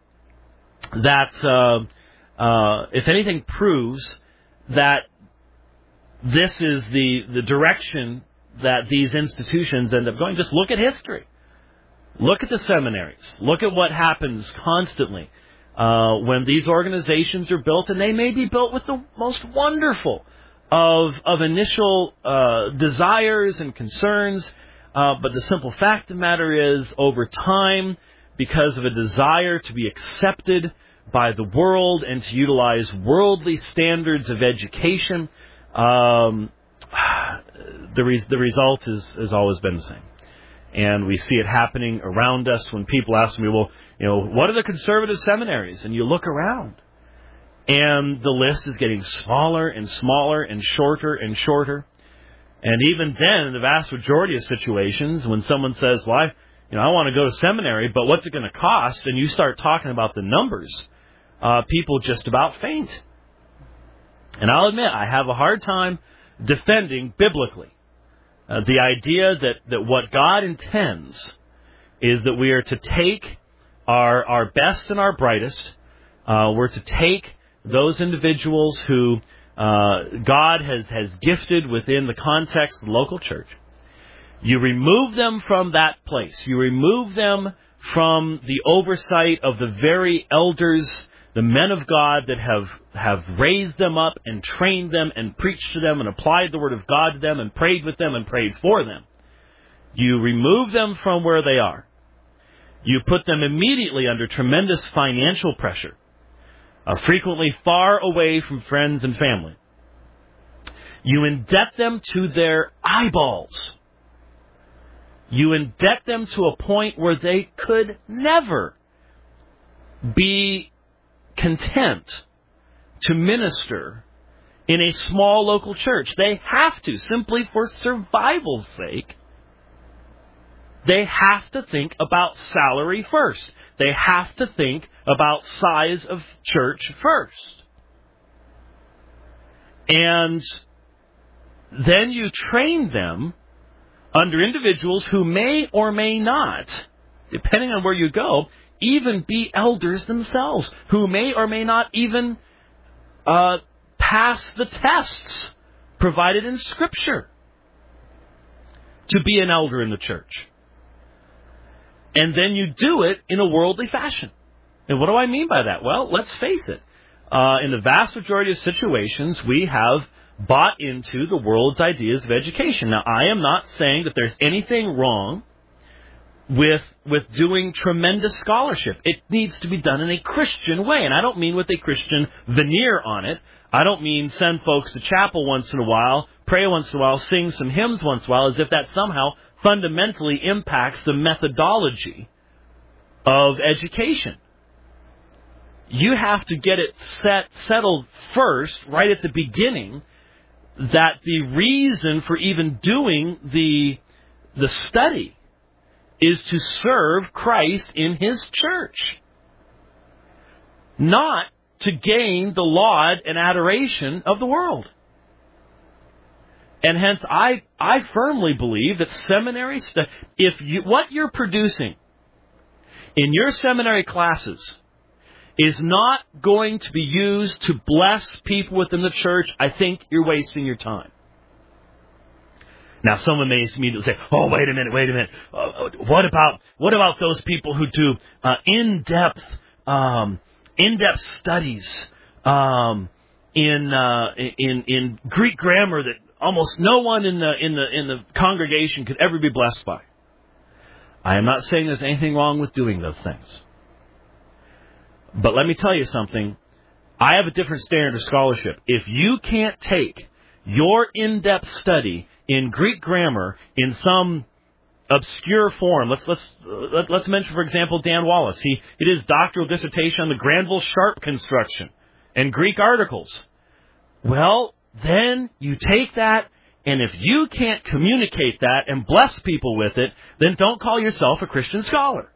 that, uh, uh, if anything proves that this is the, the direction that these institutions end up going, just look at history. Look at the seminaries. Look at what happens constantly uh, when these organizations are built, and they may be built with the most wonderful of, of initial uh, desires and concerns. Uh, but the simple fact of the matter is, over time, because of a desire to be accepted by the world and to utilize worldly standards of education, um, the re- the result is has always been the same. And we see it happening around us when people ask me, well, you know, what are the conservative seminaries? And you look around, and the list is getting smaller and smaller and shorter and shorter. And even then, in the vast majority of situations, when someone says, well, I, you know, I want to go to seminary, but what's it going to cost? And you start talking about the numbers, uh, people just about faint. And I'll admit, I have a hard time defending biblically uh, the idea that, that what God intends is that we are to take our, our best and our brightest. Uh, we're to take those individuals who uh, God has, has gifted within the context of the local church. You remove them from that place. You remove them from the oversight of the very elders, the men of God that have, have raised them up and trained them and preached to them and applied the Word of God to them and prayed with them and prayed for them. You remove them from where they are. You put them immediately under tremendous financial pressure, uh, frequently far away from friends and family. You indebt them to their eyeballs. You indebt them to a point where they could never be content to minister in a small local church. They have to, simply for survival's sake, they have to think about salary first. They have to think about size of church first. And then you train them under individuals who may or may not, depending on where you go, even be elders themselves, who may or may not even uh, pass the tests provided in Scripture to be an elder in the church. And then you do it in a worldly fashion. And what do I mean by that? Well, let's face it. Uh, in the vast majority of situations, we have bought into the world's ideas of education. Now, I am not saying that there's anything wrong with with doing tremendous scholarship. It needs to be done in a Christian way. And I don't mean with a Christian veneer on it. I don't mean send folks to chapel once in a while, pray once in a while, sing some hymns once in a while, as if that somehow fundamentally impacts the methodology of education. You have to get it set settled first, right at the beginning, that the reason for even doing the the study is to serve Christ in His church, not to gain the laud and adoration of the world. And hence, I I firmly believe that seminary stu- if you, what you're producing in your seminary classes is not going to be used to bless people within the church, I think you're wasting your time. Now, someone may immediately say, "Oh, wait a minute, wait a minute. Uh, what about what about those people who do uh, in-depth um, in-depth studies um, in uh, in in Greek grammar that almost no one in the in the in the congregation could ever be blessed by?" I am not saying there's anything wrong with doing those things. But let me tell you something. I have a different standard of scholarship. If you can't take your in-depth study in Greek grammar in some obscure form, let's let's let, let's mention, for example, Dan Wallace. He it is doctoral dissertation on the Granville Sharp construction and Greek articles. Well, then you take that, and if you can't communicate that and bless people with it, then don't call yourself a Christian scholar.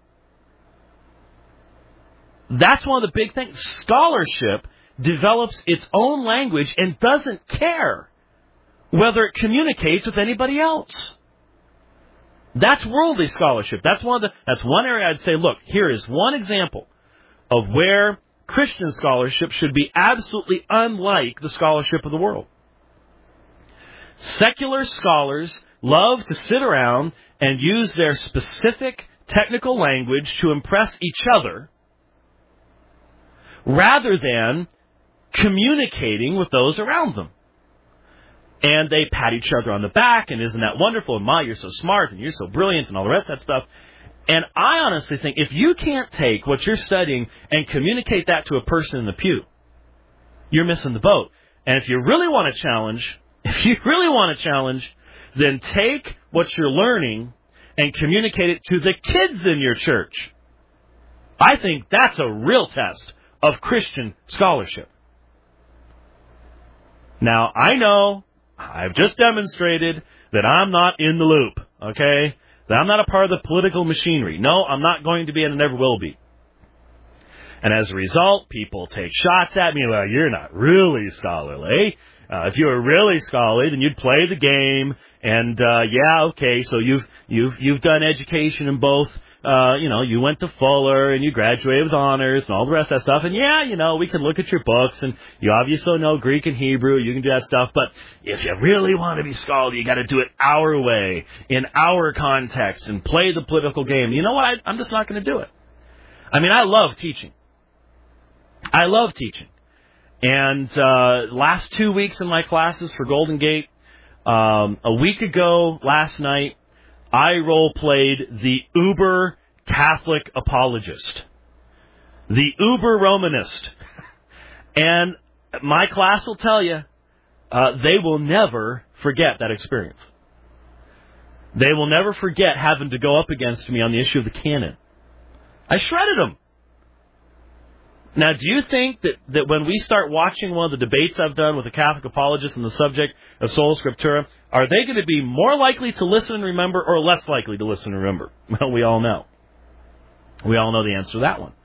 That's one of the big things. Scholarship develops its own language and doesn't care whether it communicates with anybody else. That's worldly scholarship. That's one of the. That's one area I'd say, look, here is one example of where Christian scholarship should be absolutely unlike the scholarship of the world. Secular scholars love to sit around and use their specific technical language to impress each other, rather than communicating with those around them. And they pat each other on the back, and isn't that wonderful, and my, you're so smart, and you're so brilliant, and all the rest of that stuff. And I honestly think if you can't take what you're studying and communicate that to a person in the pew, you're missing the boat. And if you really want to challenge, if you really want to challenge, then take what you're learning and communicate it to the kids in your church. I think that's a real test of Christian scholarship. Now, I know I've just demonstrated that I'm not in the loop, okay? That I'm not a part of the political machinery. No, I'm not going to be and I never will be. And as a result, people take shots at me, well, you're not really scholarly. Uh, if you were really scholarly, then you'd play the game, and uh, yeah, okay, so you've you've you've done education in both. Uh, you know, you went to Fuller and you graduated with honors and all the rest of that stuff. And yeah, you know, we can look at your books and you obviously know Greek and Hebrew. You can do that stuff. But if you really want to be scholarly, you got to do it our way, in our context, and play the political game. You know what? I, I'm just not going to do it. I mean, I love teaching. I love teaching. And uh, last two weeks in my classes for Golden Gate, um, a week ago last night, I role-played the uber Catholic apologist, the uber Romanist. And my class will tell you, uh, they will never forget that experience. They will never forget having to go up against me on the issue of the canon. I shredded them. Now, do you think that, that when we start watching one of the debates I've done with a Catholic apologist on the subject of Sola Scriptura, are they going to be more likely to listen and remember or less likely to listen and remember? Well, we all know. We all know the answer to that one.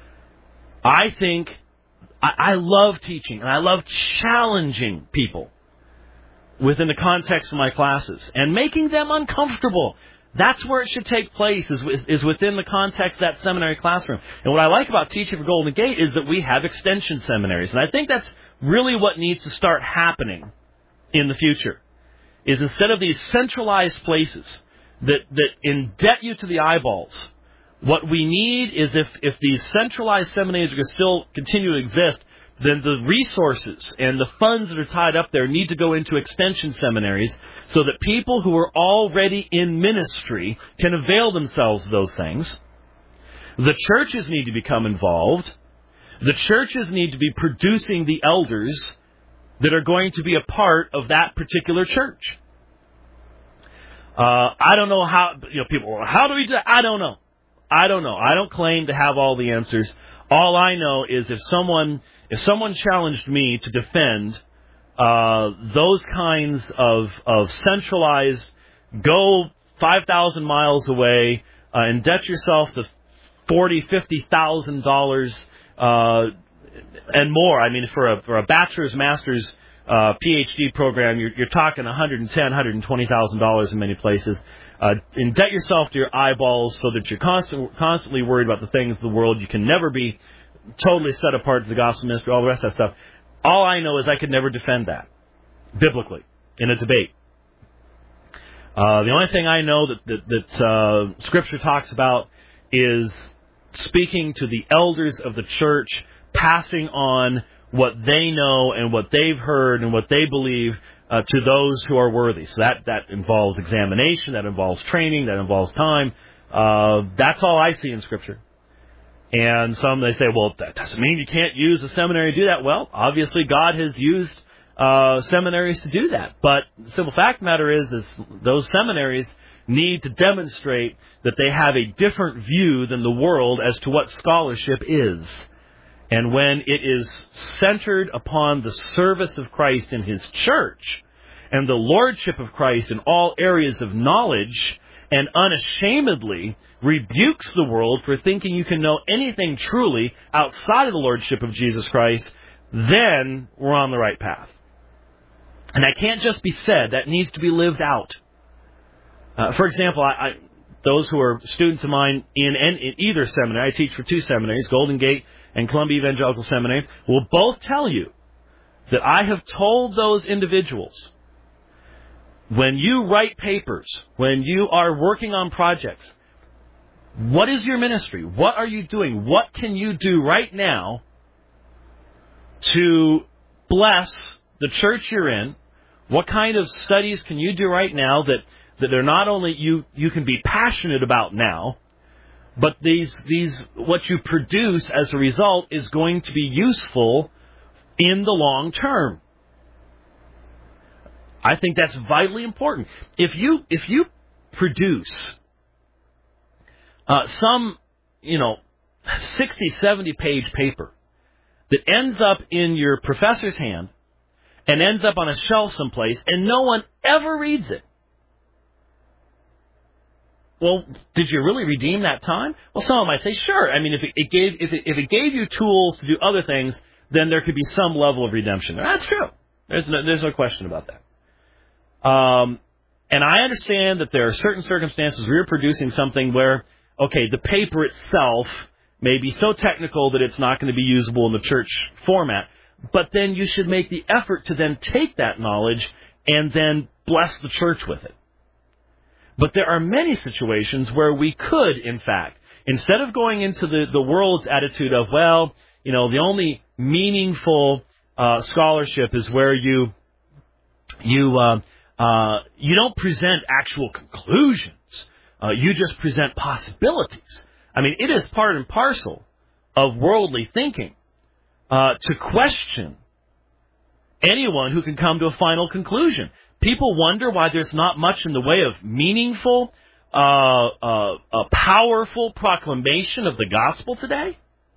I think I, I love teaching and I love challenging people within the context of my classes and making them uncomfortable. That's where it should take place, is, is within the context of that seminary classroom. And what I like about teaching for Golden Gate is that we have extension seminaries. And I think that's really what needs to start happening in the future, is instead of these centralized places that, that indebt you to the eyeballs, what we need is if, if these centralized seminaries are going to still continue to exist, then the resources and the funds that are tied up there need to go into extension seminaries so that people who are already in ministry can avail themselves of those things. The churches need to become involved. The churches need to be producing the elders that are going to be a part of that particular church. Uh, I don't know how, you know, people, how do we do that? I don't know. I don't know. I don't claim to have all the answers. All I know is if someone... If someone challenged me to defend uh, those kinds of, of centralized, go five thousand miles away, uh, indebt yourself to forty thousand dollars, fifty thousand dollars uh, and more. I mean, for a, for a bachelor's, master's, uh, PhD program, you're, you're talking one hundred ten thousand dollars, one hundred twenty thousand dollars in many places. Uh, indebt yourself to your eyeballs so that you're constant, constantly worried about the things of the world. You can never be totally set apart to the gospel ministry, all the rest of that stuff. All I know is I could never defend that biblically in a debate. Uh, the only thing I know that, that, that uh, Scripture talks about is speaking to the elders of the church, passing on what they know and what they've heard and what they believe uh, to those who are worthy. So that, that involves examination, that involves training, that involves time. Uh, that's all I see in Scripture. And some, they say, well, that doesn't mean you can't use a seminary to do that. Well, obviously God has used uh, seminaries to do that. But the simple fact of the matter is, is those seminaries need to demonstrate that they have a different view than the world as to what scholarship is. And when it is centered upon the service of Christ in His church and the lordship of Christ in all areas of knowledge, and unashamedly rebukes the world for thinking you can know anything truly outside of the lordship of Jesus Christ, then we're on the right path. And that can't just be said. That needs to be lived out. Uh, for example, I, I, those who are students of mine in, in either seminary, I teach for two seminaries, Golden Gate and Columbia Evangelical Seminary, will both tell you that I have told those individuals, when you write papers, when you are working on projects, what is your ministry? What are you doing? What can you do right now to bless the church you're in? What kind of studies can you do right now that, that are not only you, you can be passionate about now, But these, these, what you produce as a result is going to be useful in the long term. I think that's vitally important. If you, if you produce uh, some, you know, sixty, seventy page paper that ends up in your professor's hand and ends up on a shelf someplace and no one ever reads it, well, did you really redeem that time? Well, someone might say, sure. I mean, if it, it gave if it, if it gave you tools to do other things, then there could be some level of redemption there. That's true. There's no, there's no question about that. Um, and I understand that there are certain circumstances where you're producing something where, okay, the paper itself may be so technical that it's not going to be usable in the church format, but then you should make the effort to then take that knowledge and then bless the church with it. But there are many situations where we could, in fact, instead of going into the, the world's attitude of, well, you know, the only meaningful uh, scholarship is where you you uh, uh, you don't present actual conclusions. Uh, you just present possibilities. I mean, it is part and parcel of worldly thinking uh, to question anyone who can come to a final conclusion. People wonder why there's not much in the way of meaningful, uh, uh, uh, powerful proclamation of the gospel today.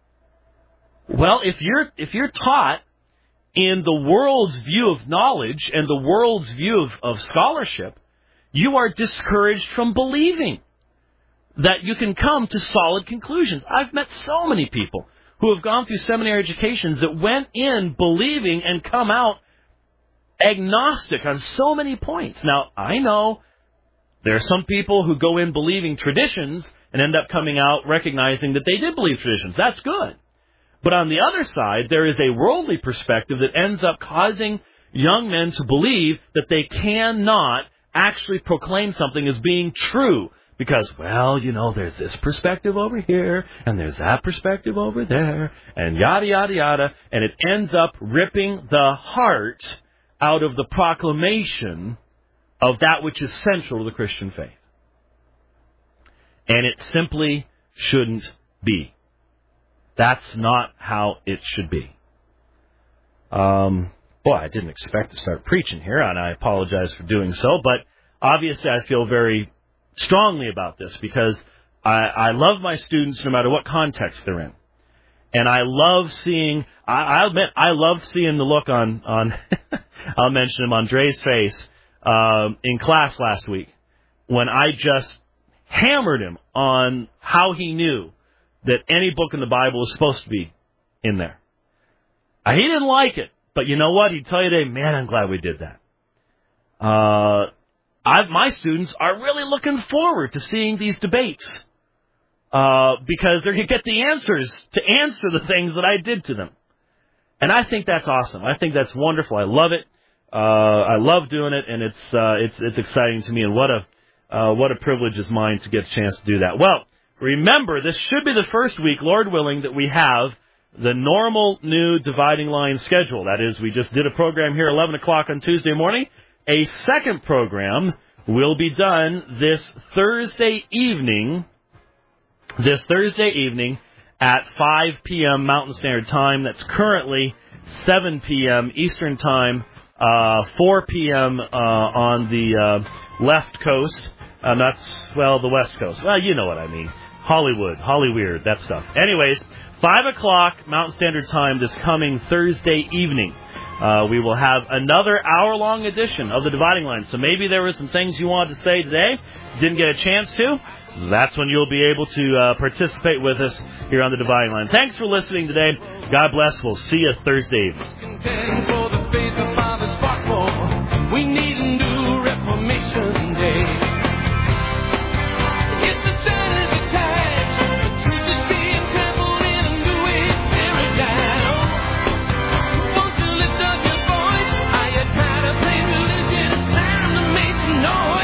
Well, if you're if you're taught in the world's view of knowledge and the world's view of, of scholarship, you are discouraged from believing that you can come to solid conclusions. I've met so many people who have gone through seminary educations that went in believing and come out agnostic on so many points. Now, I know there are some people who go in believing traditions and end up coming out recognizing that they did believe traditions. That's good. But on the other side, there is a worldly perspective that ends up causing young men to believe that they cannot actually proclaim something as being true. Because, well, you know, there's this perspective over here, and there's that perspective over there, and yada, yada, yada. And it ends up ripping the heart out of the proclamation of that which is central to the Christian faith. And it simply shouldn't be. That's not how it should be. Um, boy, I didn't expect to start preaching here, and I apologize for doing so, but obviously I feel very strongly about this because I, I love my students no matter what context they're in. And I love seeing, I, I'll admit, I love seeing the look on, on I'll mention him, on Dre's face um, in class last week when I just hammered him on how he knew that any book in the Bible was supposed to be in there. Uh, he didn't like it, but you know what? He'd tell you today, man, I'm glad we did that. Uh, I've, my students are really looking forward to seeing these debates. Uh, because they're going to get the answers to answer the things that I did to them. And I think that's awesome. I think that's wonderful. I love it. Uh, I love doing it, and it's uh, it's it's exciting to me. And what a uh, what a privilege is mine to get a chance to do that. Well, remember, this should be the first week, Lord willing, that we have the normal new Dividing Line schedule. That is, we just did a program here at eleven o'clock on Tuesday morning. A second program will be done this Thursday evening. This Thursday evening at five p.m. Mountain Standard Time. That's currently seven p.m. Eastern Time, uh, four p.m. Uh, on the uh, left coast. Uh, that's, well, the west coast. Well, you know what I mean. Hollywood, Hollyweird, that stuff. Anyways, five o'clock Mountain Standard Time this coming Thursday evening. Uh, we will have another hour-long edition of the Dividing Line. So maybe there were some things you wanted to say today, didn't get a chance to. That's when you'll be able to uh, participate with us here on the Dividing Line. Thanks for listening today. God bless. We'll see you Thursday evening. We need a new Reformation Day. It's a Saturday time. The truth is being trampled in a new age paradigm. Won't you lift up your voice? Are you tired of playing religion? It's time to make some noise.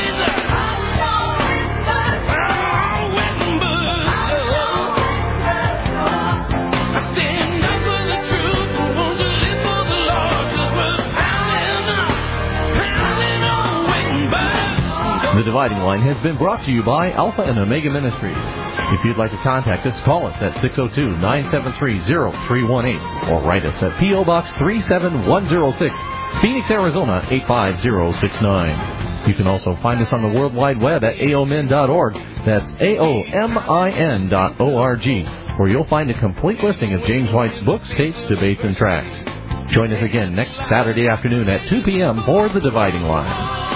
The Dividing Line has been brought to you by Alpha and Omega Ministries. If you'd like to contact us, call us at six oh two, nine seven three, oh three one eight or write us at P O. Box three seven one oh six, Phoenix, Arizona eight five zero six nine. You can also find us on the World Wide Web at A O M I N dot org. That's A O M I N dot O R G, where you'll find a complete listing of James White's books, tapes, debates, and tracts. Join us again next Saturday afternoon at two p.m. for The Dividing Line.